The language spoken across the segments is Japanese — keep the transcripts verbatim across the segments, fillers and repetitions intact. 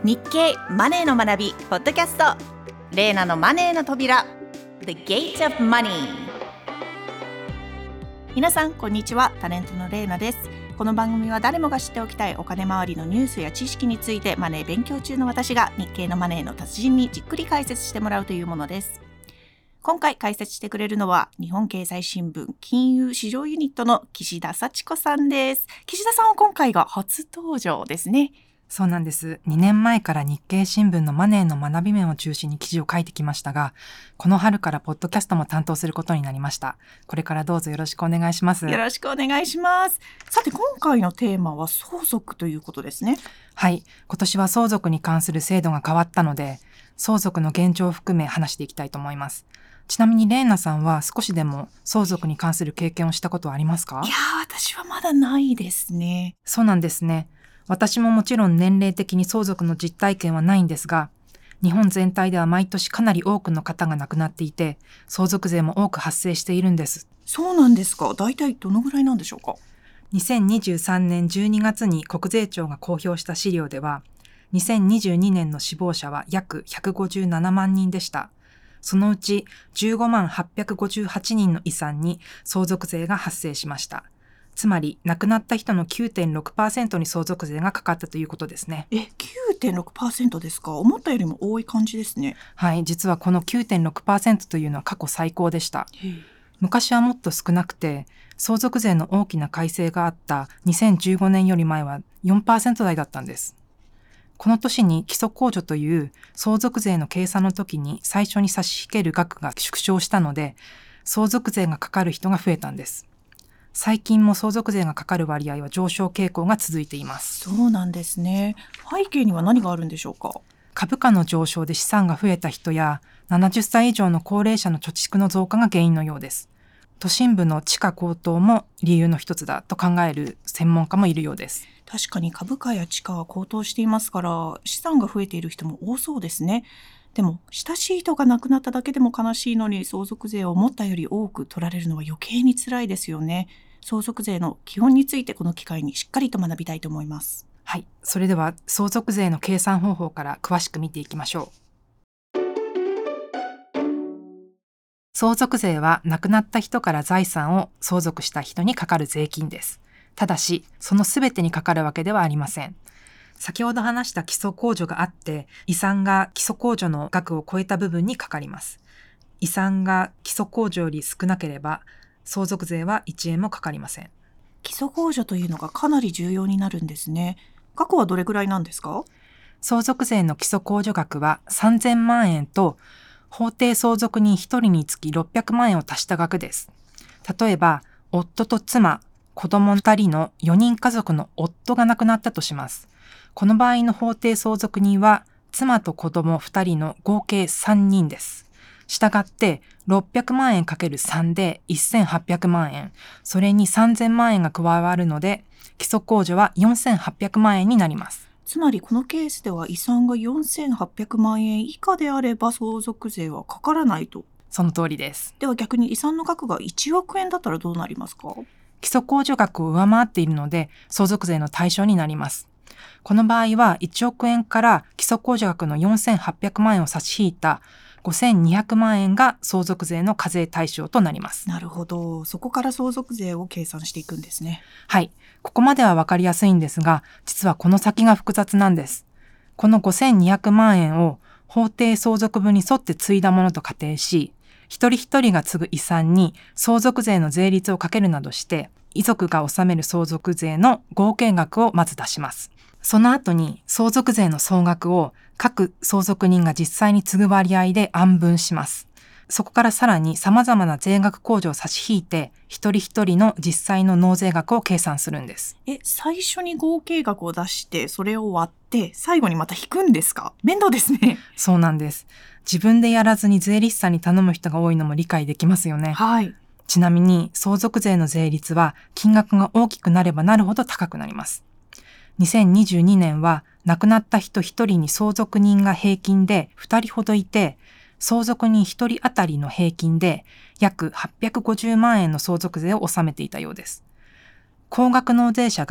日経マネーの学びポッドキャスト、レーナのマネーの扉 The Gate of Money。 皆さんこんにちは、タレントのレーナです。この番組は誰もが知っておきたいお金周りのニュースや知識についてマネー勉強中の私が日経のマネーの達人にじっくり解説してもらうというものです。今回解説してくれるのは日本経済新聞金融市場ユニットの岸田幸子さんです。岸田さんは今回が初登場ですね。 そうなんです。にねんまえから日経新聞のマネーの学び面を中心に記事を書いてきましたが、この春からポッドキャストも担当することになりました。これからどうぞよろしくお願いします。 よろしくお願いします。さて今回のテーマは相続ということですね。 はい。今年は相続に関する制度が変わったので、相続の現状を含め話していきたいと思います。ちなみにレーナさんは少しでも相続に関する経験をしたことはありますか？ いやー、私はまだないですね。 そうなんですね。私ももちろん年齢的に相続の実体験はないんですが、日本全体では毎年かなり多くの方が亡くなっていて、相続税も多く発生しているんです。 そうなんですか。大体どのぐらいなんでしょうか？ にせんにじゅうさんねんじゅうにがつに国税庁が公表した資料では、にせんにじゅうにねんの死亡者は約ひゃくごじゅうななまんにんでした。そのうちじゅうごまんはっぴゃくごじゅうはちにんの遺産に相続税が発生しました。つまり亡くなった人の きゅうてんろくパーセント に相続税がかかったということですね。 え、きゅうてんろくパーセント ですか？思ったよりも多い感じですね。 はい、実はこの きゅうてんろくパーセント というのは過去最高でした。昔はもっと少なくて、相続税の大きな改正があったにせんじゅうごねんより前は よんパーセント 台だったんです。この年に基礎控除という相続税の計算の時に最初に差し引ける額が縮小したので、相続税がかかる人が増えたんです。最近も相続税がかかる割合は上昇傾向が続いています。 そうなんですね。背景には何があるんでしょうか？ 株価の上昇で資産が増えた人やななじゅっさい以上の高齢者の貯蓄の増加が原因のようです。都心部の地価高騰も理由の一つだと考える専門家もいるようです。 確かに株価や地価は高騰していますから、資産が増えている人も多そうですね。でも親しい人が亡くなっただけでも悲しいのに、相続税を思ったより多く取られるのは余計に辛いですよね。相続税の基本についてこの機会にしっかりと学びたいと思います。 はい、それでは相続税の計算方法から詳しく見ていきましょう。相続税は亡くなった人から財産を相続した人にかかる税金です。ただし、そのすべてにかかるわけではありません。先ほど話した基礎控除があって、遺産が基礎控除の額を超えた部分にかかります。遺産が基礎控除より少なければ、相続税はいちえんもかかりません。 基礎控除というのがかなり重要になるんですね。額はどれくらいなんですか？ 相続税の基礎控除額はさんぜんまんえんと、法定相続人ひとりにつきろっぴゃくまんえんを足した額です。例えば、夫と妻、子供ふたりのよにん家族の夫が亡くなったとします。この場合の法定相続人は、妻と子供ふたりの合計さんにんです。したがって、ろっぴゃくまんえんかけるさんでせんはっぴゃくまんえん、それにさんぜんまんえんが加わるので、基礎控除はよんせんはっぴゃくまんえんになります。 つまりこのケースでは遺産がよんせんはっぴゃくまんえん以下であれば相続税はかからないと。 その通りです。 では逆に遺産の額がいちおくえんだったらどうなりますか？ 基礎控除額を上回っているので相続税の対象になります。この場合はいちおくえんから基礎控除額のよんせんはっぴゃくまんえんを差し引いたごせんにひゃくまんえんが相続税の課税対象となります。 なるほど。そこから相続税を計算していくんですね。 はい。ここまではわかりやすいんですが、実はこの先が複雑なんです。このごせんにひゃくまんえんを法定相続分に沿って継いだものと仮定し、一人一人が継ぐ遺産に相続税の税率をかけるなどして、遺族が納める相続税の合計額をまず出します。その後に相続税の総額を各相続人が実際に継ぐ割合で案分します。そこからさらに様々な税額控除を差し引いて、一人一人の実際の納税額を計算するんです。 え、最初に合計額を出して、それを割って、最後にまた引くんですか？面倒ですね。 そうなんです。自分でやらずに税理士さんに頼む人が多いのも理解できますよね。 はい。 ちなみに相続税の税率は金額が大きくなればなるほど高くなります。にせんにじゅうにねんは亡くなった人ひとりに相続人が平均でふたりほどいて、相続人ひとり当たりの平均で約はっぴゃくごじゅうまんえんの相続税を納めていたようです。高額納税者が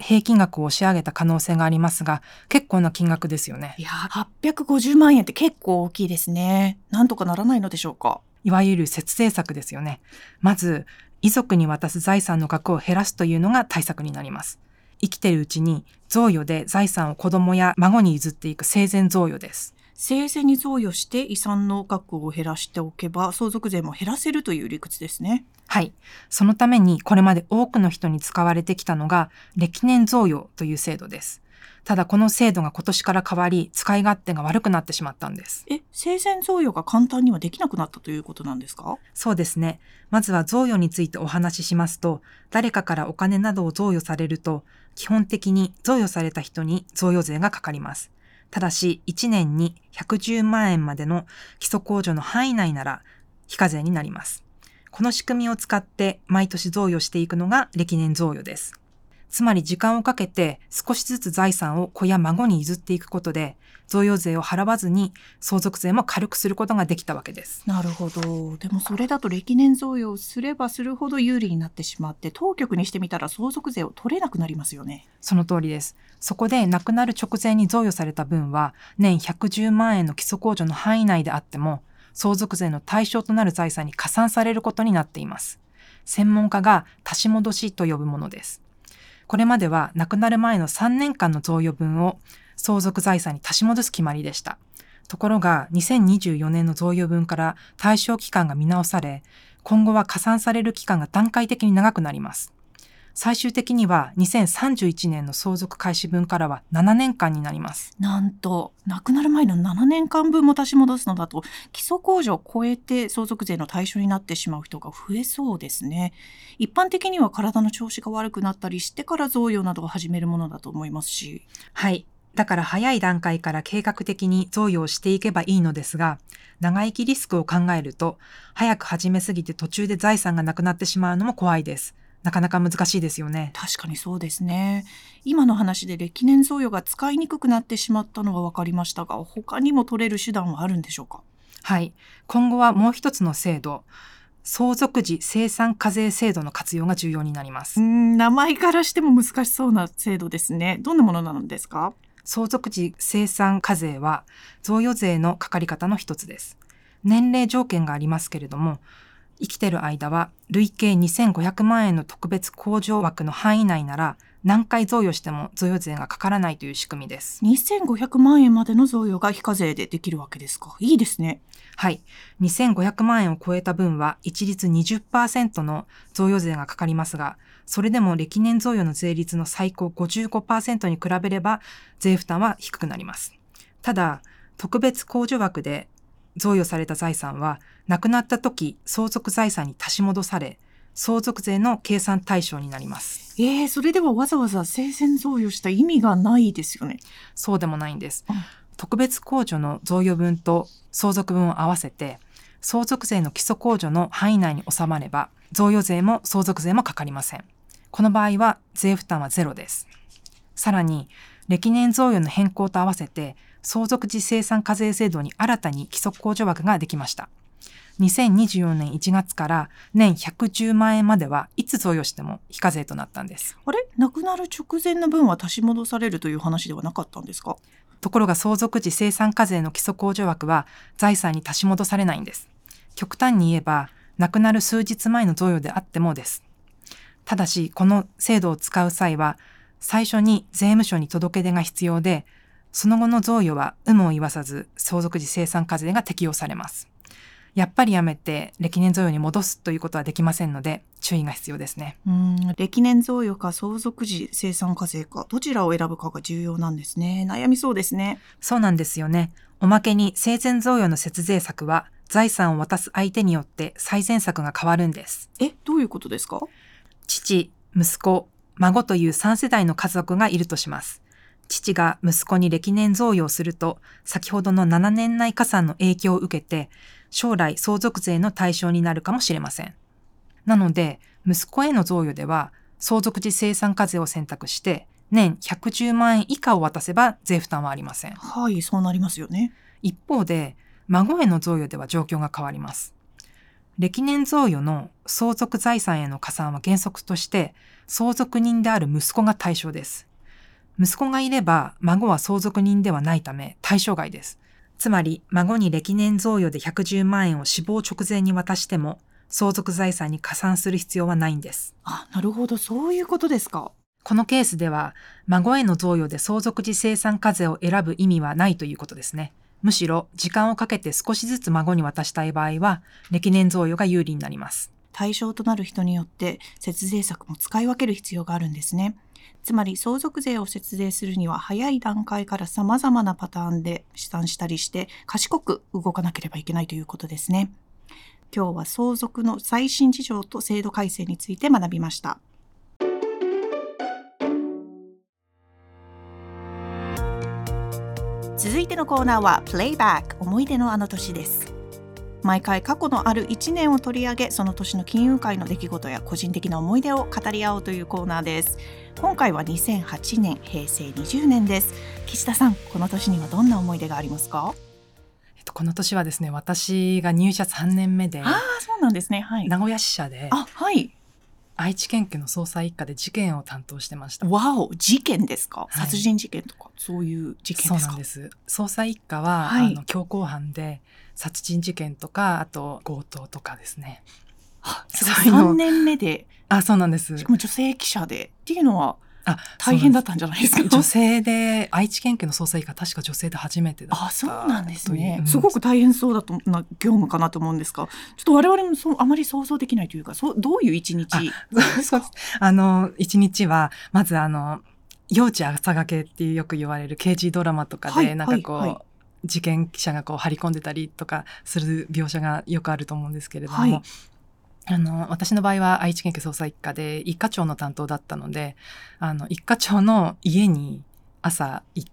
平均額を押し上げた可能性がありますが、結構な金額ですよね。 いや、はっぴゃくごじゅうまんえんって結構大きいですね。なんとかならないのでしょうか。 いわゆる節税策ですよね。まず、遺族に渡す財産の額を減らすというのが対策になります。生きているうちに贈与で財産を子供や孫に譲っていく生前贈与です。 生前に贈与して遺産の額を減らしておけば相続税も減らせるという理屈ですね。 はい。そのためにこれまで多くの人に使われてきたのが歴年贈与という制度です。ただこの制度が今年から変わり、使い勝手が悪くなってしまったんです。 え、生前贈与が簡単にはできなくなったということなんですか？ そうですね。まずは贈与についてお話ししますと、誰かからお金などを贈与されると、基本的に贈与された人に贈与税がかかります。ただし、いちねんにひゃくじゅうまんえんまでの基礎控除の範囲内なら非課税になります。この仕組みを使って毎年贈与していくのが歴年贈与です。つまり時間をかけて少しずつ財産を子や孫に譲っていくことで、贈与税を払わずに相続税も軽くすることができたわけです。 なるほど。でもそれだと歴年贈与をすればするほど有利になってしまって、当局にしてみたら相続税を取れなくなりますよね。 その通りです。そこで亡くなる直前に贈与された分は年ひゃくじゅうまんえんの基礎控除の範囲内であっても相続税の対象となる財産に加算されることになっています。専門家が足し戻しと呼ぶものです。これまでは亡くなる前のさんねんかんの贈与分を相続財産に足し戻す決まりでした。ところがにせんにじゅうよねんの贈与分から対象期間が見直され、今後は加算される期間が段階的に長くなります。最終的にはにせんさんじゅういちねんの相続開始分からはななねんかんになります。 なんと亡くなる前のななねんかんぶんも足し戻すのだと、基礎控除を超えて相続税の対象になってしまう人が増えそうですね。一般的には体の調子が悪くなったりしてから贈与などを始めるものだと思いますし。 はい。だから早い段階から計画的に贈与をしていけばいいのですが、長生きリスクを考えると、早く始めすぎて途中で財産がなくなってしまうのも怖いです。なかなか難しいですよね。 確かにそうですね。今の話で歴年贈与が使いにくくなってしまったのが分かりましたが、他にも取れる手段はあるんでしょうか？ はい。今後はもう一つの制度、相続時精算課税制度の活用が重要になります。 うーん、名前からしても難しそうな制度ですね。どんなものなのですか？ 相続時精算課税は贈与税のかかり方の一つです。年齢条件がありますけれども、生きている間は累計にせんごひゃくまんえんの特別控除枠の範囲内なら何回贈与しても贈与税がかからないという仕組みです。 にせんごひゃくまんえんまでの贈与が非課税でできるわけですか？いいですね。 はい。にせんごひゃくまんえんを超えた分は一律 にじゅっパーセント の贈与税がかかりますが、それでも歴年贈与の税率の最高 ごじゅうごパーセント に比べれば税負担は低くなります。ただ、特別控除枠で贈与された財産は亡くなった時相続財産に足し戻され、相続税の計算対象になります。 えー、それではわざわざ生前贈与した意味がないですよね。 そうでもないんです。 うん、 特別控除の贈与分と相続分を合わせて、相続税の基礎控除の範囲内に収まれば、贈与税も相続税もかかりません。この場合は税負担はゼロです。さらに、歴年贈与の変更と合わせて、相続時精算課税制度に新たに基礎控除枠ができました。にせんにじゅうよねんいちがつから年ひゃくじゅうまんえんまではいつ贈与しても非課税となったんです。 あれ、亡くなる直前の分は足し戻されるという話ではなかったんですか？ ところが相続時精算課税の基礎控除枠は財産に足し戻されないんです。極端に言えば、亡くなる数日前の贈与であってもです。ただし、この制度を使う際は、最初に税務署に届け出が必要で、その後の贈与は有無を言わさず相続時精算課税が適用されます。やっぱりやめて歴年贈与に戻すということはできませんので、注意が必要ですね。 うーん、歴年贈与か相続時精算課税か、どちらを選ぶかが重要なんですね。悩みそうですね。 そうなんですよね。おまけに生前贈与の節税策は財産を渡す相手によって最善策が変わるんです。 え、どういうことですか？ 父、息子、孫というさん世代の家族がいるとします。父が息子に歴年贈与をすると、先ほどのななねん内加算の影響を受けて、将来相続税の対象になるかもしれません。なので、息子への贈与では、相続時精算課税を選択して、年ひゃくじゅうまんえん以下を渡せば税負担はありません。 はい、そうなりますよね。 一方で、孫への贈与では状況が変わります。 歴年贈与の相続財産への加算は原則として相続人である息子が対象です。息子がいれば孫は相続人ではないため対象外です。つまり孫に歴年贈与でひゃくじゅうまんえんを死亡直前に渡しても相続財産に加算する必要はないんです。 あ、なるほど、そういうことですか。 このケースでは孫への贈与で相続時精算課税を選ぶ意味はないということですね。むしろ時間をかけて少しずつ孫に渡したい場合は歴年贈与が有利になります。 対象となる人によって節税策も使い分ける必要があるんですね。つまり相続税を節税するには早い段階から様々なパターンで試算したりして賢く動かなければいけないということですね。今日は相続の最新事情と制度改正について学びました。続いてのコーナーはプレイバック、思い出のあの年です。毎回過去のあるいちねんを取り上げ、その年の金融界の出来事や個人的な思い出を語り合おうというコーナーです。今回はにせんはちねん、へいせいにじゅうねんです。岸田さん、この年にはどんな思い出がありますか？ えっと、この年はですね、私が入社さんねんめで、 ああ、そうなんですね。はい。 名古屋支社であ、はい。 愛知県警の捜査一課で事件を担当してました。 わお、事件ですか？ はい、 殺人事件とかそういう事件ですか？ そうなんです。捜査一課は、はい、あの強行犯で殺人事件とか、あと強盗とかですね。 あ、すごい。さんねんめで、 あ、そうなんです。 しかも女性記者でっていうのは大変だったんじゃないですか？ 女性で、愛知県警の捜査一課確か女性で初めてだった。 あ、そうなんですね、 うん、 すごく大変そうだとな業務かなと思うんですが、ちょっと我々もそうあまり想像できないというか、そうどういう一日ですか？ あの一日はまずあの幼稚朝がけっていうよく言われる刑事ドラマとかで、はい、なんかこう、はいはい、事件記者がこう張り込んでたりとかする描写がよくあると思うんですけれども、はい、あの私の場合は愛知県警捜査一課で一課長の担当だったので、あの一課長の家に朝行って、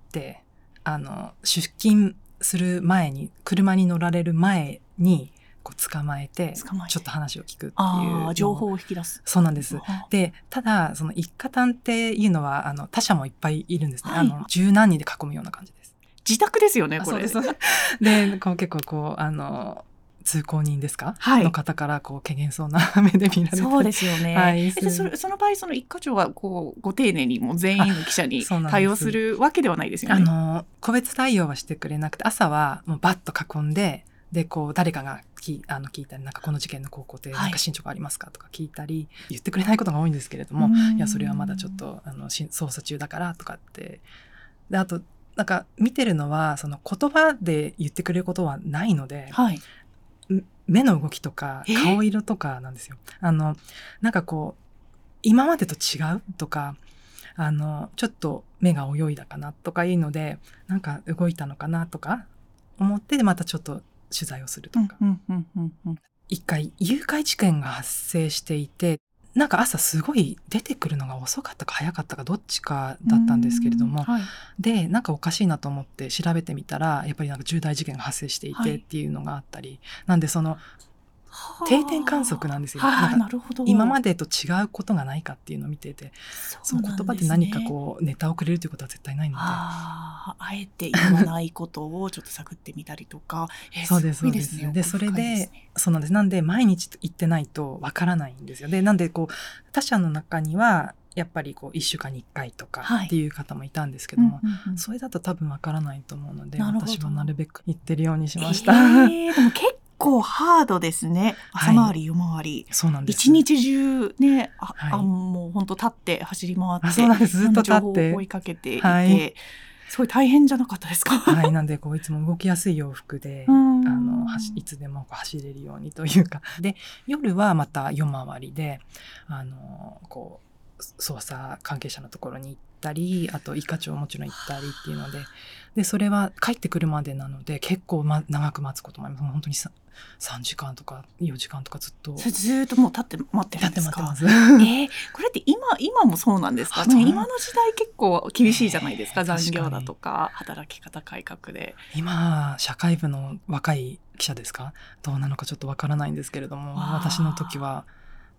あの出勤する前に車に乗られる前にこう捕まえてちょっと話を聞くっていう、 あ、情報を引き出す。 そうなんです。で、ただその一課探っていうのはあの他社もいっぱいいるんですね、はい、あの十何人で囲むような感じです。 自宅ですよね、これ。 そうです。で、こう結構こうあの通行人ですか、はい、の方からこう怪げそうな目で見られて、 そうですよね、 はい、 でそれその場合その一課長はこうご丁寧にもう全員の記者に対応するわけではないですよね。 あの個別対応はしてくれなくて、朝はもうバッと囲んで、でこう誰かがきあの聞いたり、なんかこの事件の高校でなんか進捗ありますかとか聞いたり、はい、言ってくれないことが多いんですけれども、いやそれはまだちょっとあの捜査中だからとかって、であとなんか見てるのはその言葉で言ってくれることはないので、はい、目の動きとか顔色とかなんですよ。あのなんかこう今までと違うとか、あのちょっと目が泳いだかなとかいうので、なんか動いたのかなとか思って、またちょっと取材をするとか、一回誘拐事件が発生していて、なんか朝すごい出てくるのが遅かったか早かったかどっちかだったんですけれども、はい、でなんかおかしいなと思って調べてみたら、やっぱりなんか重大事件が発生していてっていうのがあったり、はい、なんでその定点観測なんですよ。なんか今までと違うことがないかっていうのを見てて、その言葉で何かこうネタをくれるということは絶対ないので、 あ, あえて言わないことをちょっと探ってみたりとかえー、 そうですそうです。でそれでそうなんです。なんで毎日行ってないとわからないんですよ。でなんでこう他社の中にはやっぱりこういっしゅうかんにいっかいとかっていう方もいたんですけども、はい、うんうんうん、それだと多分わからないと思うので、私はなるべく行ってるようにしました。 えー、でも結構ハードですね。朝回り夜回り、 はい、そうなんです。 一日中ね、あ、はい、あもう本当立って走り回って、 そうなんです。ずっと立って情報を追いかけていて、 はい、 すごい大変じゃなかったですか？ はい、なんでこういつも動きやすい洋服であのいつでもこう走れるようにというか、で夜はまた夜回りであのこう捜査関係者のところに行ったり、あと一課長もちろん行ったりっていうので、でそれは帰ってくるまでなので結構、ま、長く待つこともあります。本当に 3, さんじかんとかよじかんとかずっとずっともう立って待ってるんですか？ 立って待ってます。 えー、これって今今もそうなんですか？今の時代結構厳しいじゃないですか、えー、残業だとか働き方改革で。 今社会部の若い記者ですかどうなのかちょっとわからないんですけれども、私の時は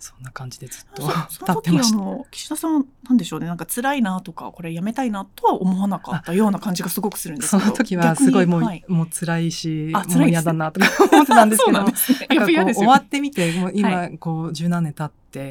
そんな感じでずっとそ立その時ってました。 あの岸田さんなんでしょうね、なんか辛いなとかこれやめたいなとは思わなかったような感じがすごくするんですそけど、 の時はすごいもう、 逆にはい、 もう辛いし、 あ辛いですもう嫌だなとか思ってたんですけど、 そうなんですね。 なんかこうやっぱ嫌ですよね。 終わってみて、もう今、 はこう十何年経って、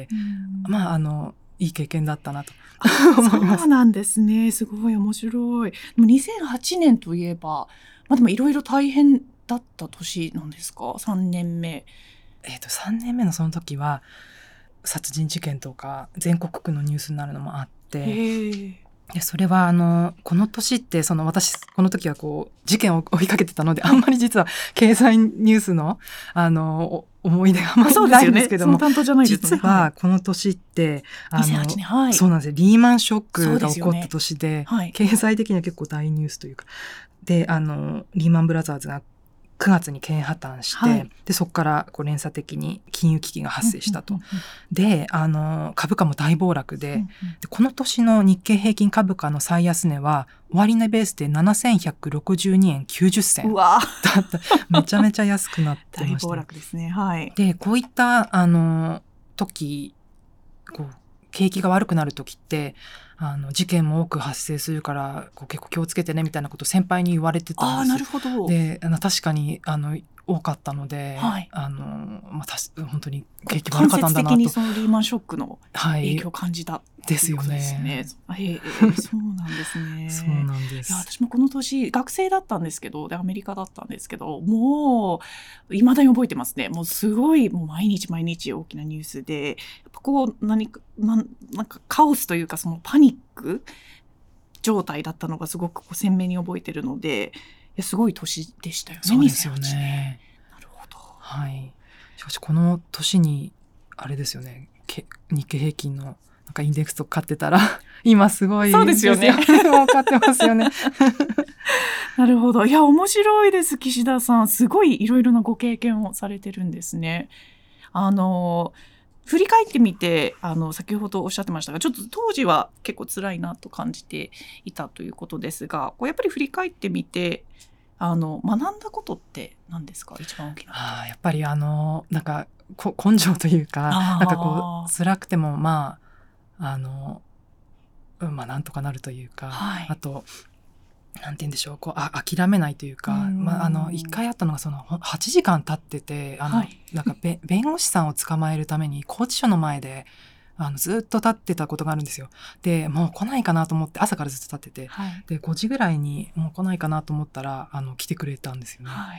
うんまああのいい経験だったなとあ思います。 そうなんですね。すごい面白い。でもにせんはちねんといえば、まあ、でもいろいろ大変だった年なんですか？さんねんめ。 えっとさんねんめのその時は殺人事件とか全国区のニュースになるのもあって、 へえ。 でそれはあのこの年ってその私この時はこう事件を追いかけてたので、あんまり実は経済ニュースのあのお思い出があんまりないんですけども、 その担当じゃないです実ね。ははこの年ってあい、にせんはちねん、はい。 そうなんですよ、リーマンショックが起こっそうですよねた年で、 はい。 経済的には結構大ニュースというかで、あのリーマンブラザーズがくがつに経営破綻して、 はい、 でそこからこう連鎖的に金融危機が発生したと。 うんうんうんうん、 であの株価も大暴落で、 うんうん、 でこの年の日経平均株価の最安値は終値ベースでななせんひゃくろくじゅうにえんきゅうじゅっせんうわだった。めちゃめちゃ安くなって大ました。 暴落ですね。はい。 でこういったあの時こう景気が悪くなる時ってあの事件も多く発生するからこう結構気をつけてねみたいなことを先輩に言われてたああ、 んですよ。 なるほど。 であの確かにあの多かったので、 はい、 あのまあ、たし本当に景気悪かったんだなと。 間接的にそのリーマンショックの影響を感じた、 はい、ですよね。 ですね。えー、そうなんですね。 そうなんです。 いや私もこの年学生だったんですけど、でアメリカだったんですけど、もう未だに覚えてますね。もうすごいもう毎日毎日大きなニュースで、やっぱこう何かなんなんかカオスというかそのパニック状態だったのがすごくこう鮮明に覚えてるので。いやすごい年でしたよね。 そうですよね。 なるほど。 はい。しかしこの年にあれですよね。日経平均のなんかインデックスとか買ってたら今すごいそうですよね。 もう買ってますよね。 なるほど。いや面白いです。岸田さんすごいいろいろなご経験をされてるんですね。あの振り返ってみてあの先ほどおっしゃってましたが、ちょっと当時は結構辛いなと感じていたということですが、こうやっぱり振り返ってみてあの学んだことって何ですか？一番大きなこと。 あやっぱりあのなんかこ根性というか、なんかこう辛くてもまああの、まあ、なんとかなるというか、はい、あとなんて言うんでしょう、こうあ諦めないというか、まあ、あの一回あったのがそのはちじかん経っててあの、はい、なんかべ弁護士さんを捕まえるために拘置所の前であのずっと立ってたことがあるんですよ。でもう来ないかなと思って朝からずっと立ってて、はい、でごじぐらいにもう来ないかなと思ったらあの来てくれたんですよね。はい、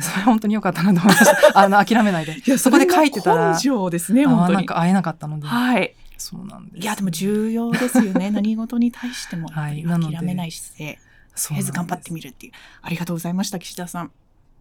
それ本当に良かったなと思いましたあの諦めないで。いやそこで書いてたら根性ですね、本当に。 なんか会えなかったので、 はい、 そうなんです。 いやでも重要ですよね。何事に対してもやっぱり諦めない姿勢、はい、とりあえず頑張ってみるっていう。ありがとうございました、岸田さん。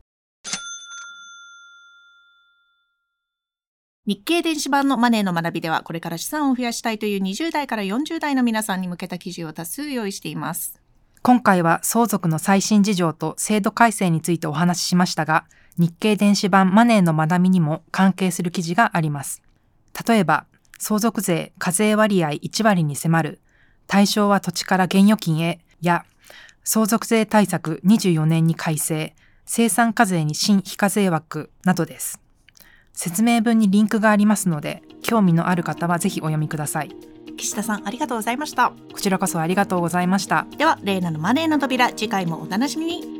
日経電子版のマネーの学びでは、これから資産を増やしたいというにじゅう代からよんじゅう代の皆さんに向けた記事を多数用意しています。 今回は相続の最新事情と制度改正についてお話ししましたが、日経電子版マネーの学びにも関係する記事があります。例えば、相続税課税割合いち割に迫る、対象は土地から現預金へや、相続税対策にじゅうよねんに改正、生産課税に新非課税枠などです。説明文にリンクがありますので、興味のある方はぜひお読みください。 岸田さん、ありがとうございました。 こちらこそありがとうございました。 では、レイナのマネーの扉、次回もお楽しみに。